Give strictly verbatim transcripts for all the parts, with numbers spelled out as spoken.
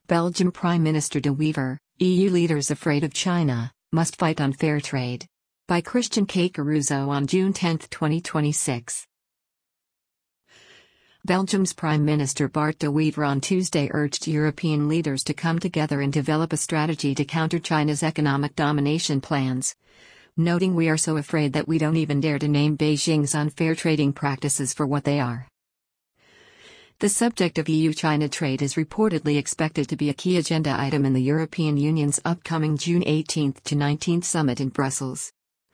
Belgium Prime Minister De Wever, E U leaders afraid of China, must fight on fair trade. By Christian K. Caruso on June tenth, twenty twenty-six. Belgium's Prime Minister Bart De Wever on Tuesday urged European leaders to come together and develop a strategy to counter China's economic domination plans, noting we are so afraid that we don't even dare to name Beijing's unfair trading practices for what they are. The subject of E U-China trade is reportedly expected to be a key agenda item in the European Union's upcoming June eighteenth to nineteenth summit in Brussels.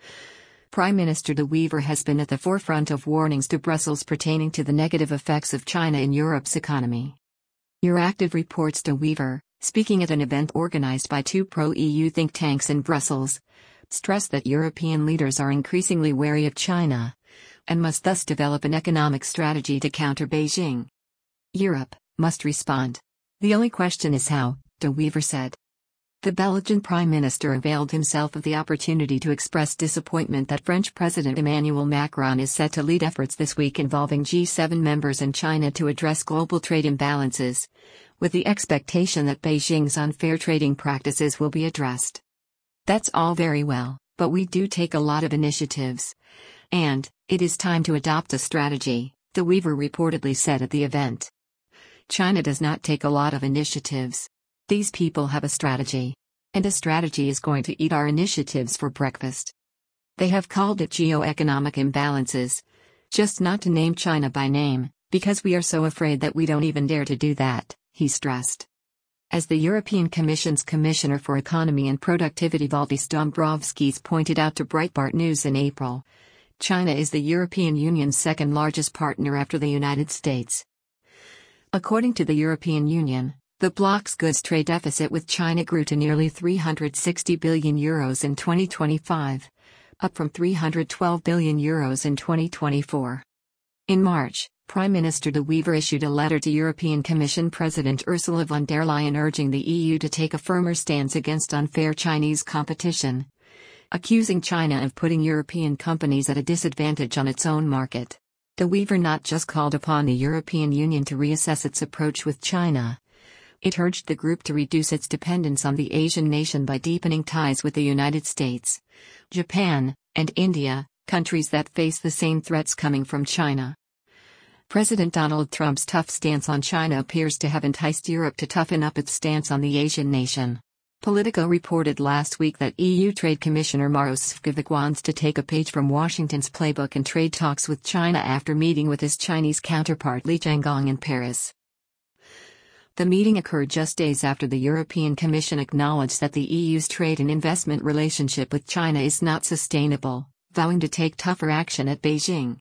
Prime Minister De Wever has been at the forefront of warnings to Brussels pertaining to the negative effects of China in Europe's economy. Euractiv reports De Wever, speaking at an event organized by two pro-E U think tanks in Brussels, stressed that European leaders are increasingly wary of China and must thus develop an economic strategy to counter Beijing. Europe must respond. The only question is how, De Wever said. The Belgian Prime Minister availed himself of the opportunity to express disappointment that French President Emmanuel Macron is set to lead efforts this week involving G seven members and China to address global trade imbalances, with the expectation that Beijing's unfair trading practices will be addressed. That's all very well, but we do take a lot of initiatives. And, it is time to adopt a strategy, De Wever reportedly said at the event. China does not take a lot of initiatives. These people have a strategy. And a strategy is going to eat our initiatives for breakfast. They have called it geo-economic imbalances. Just not to name China by name, because we are so afraid that we don't even dare to do that, he stressed. As the European Commission's Commissioner for Economy and Productivity Valdis Dombrovskis pointed out to Breitbart News in April, China is the European Union's second largest partner after the United States. According to the European Union, the bloc's goods trade deficit with China grew to nearly three hundred sixty billion euros in twenty twenty-five, up from three hundred twelve billion euros in twenty twenty-four. In March, Prime Minister De Wever issued a letter to European Commission President Ursula von der Leyen urging the E U to take a firmer stance against unfair Chinese competition, accusing China of putting European companies at a disadvantage on its own market. De Wever not just called upon the European Union to reassess its approach with China. It urged the group to reduce its dependence on the Asian nation by deepening ties with the United States, Japan, and India, countries that face the same threats coming from China. President Donald Trump's tough stance on China appears to have enticed Europe to toughen up its stance on the Asian nation. Politico reported last week that E U Trade Commissioner Maros Sefcovic wants to take a page from Washington's playbook in trade talks with China after meeting with his Chinese counterpart Li Jiangong in Paris. The meeting occurred just days after the European Commission acknowledged that the E U's trade and investment relationship with China is not sustainable, vowing to take tougher action at Beijing.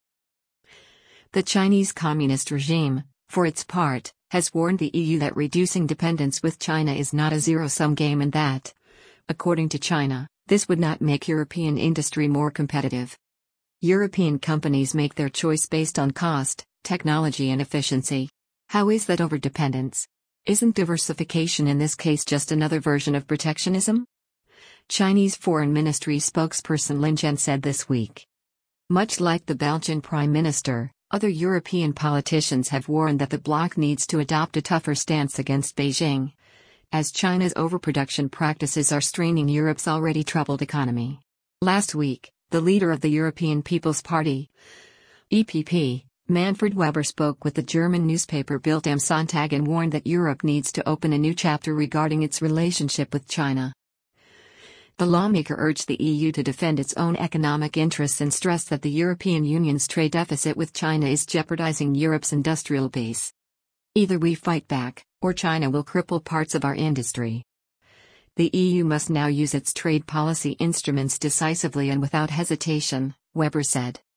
The Chinese Communist regime, for its part, has warned the E U that reducing dependence with China is not a zero-sum game and that, according to China, this would not make European industry more competitive. European companies make their choice based on cost, technology and efficiency. How is that overdependence? Isn't diversification in this case just another version of protectionism? Chinese Foreign Ministry spokesperson Lin Jian said this week. Much like the Belgian Prime Minister, other European politicians have warned that the bloc needs to adopt a tougher stance against Beijing, as China's overproduction practices are straining Europe's already troubled economy. Last week, the leader of the European People's Party, E P P, Manfred Weber spoke with the German newspaper Bild am Sonntag and warned that Europe needs to open a new chapter regarding its relationship with China. The lawmaker urged the E U to defend its own economic interests and stressed that the European Union's trade deficit with China is jeopardizing Europe's industrial base. Either we fight back, or China will cripple parts of our industry. The E U must now use its trade policy instruments decisively and without hesitation, Weber said.